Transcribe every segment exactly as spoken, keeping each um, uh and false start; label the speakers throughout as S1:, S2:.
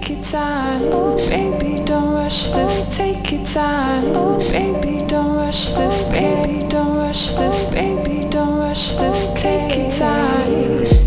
S1: take your time. Oh, baby, don't rush this, take your time. Oh, baby, don't rush this, baby, don't rush this, baby, don't rush this, take your time.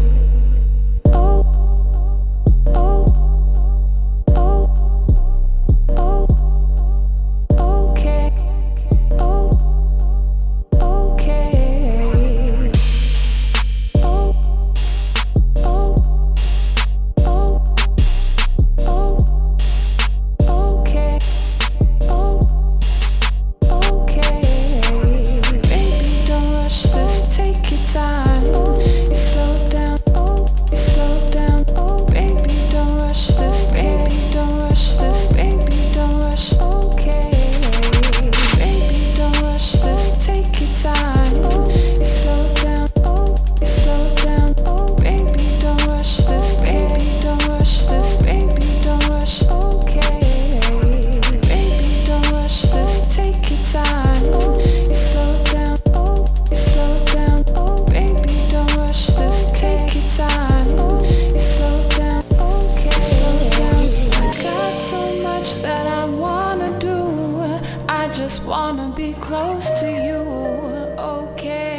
S1: Just wanna be close to you, okay?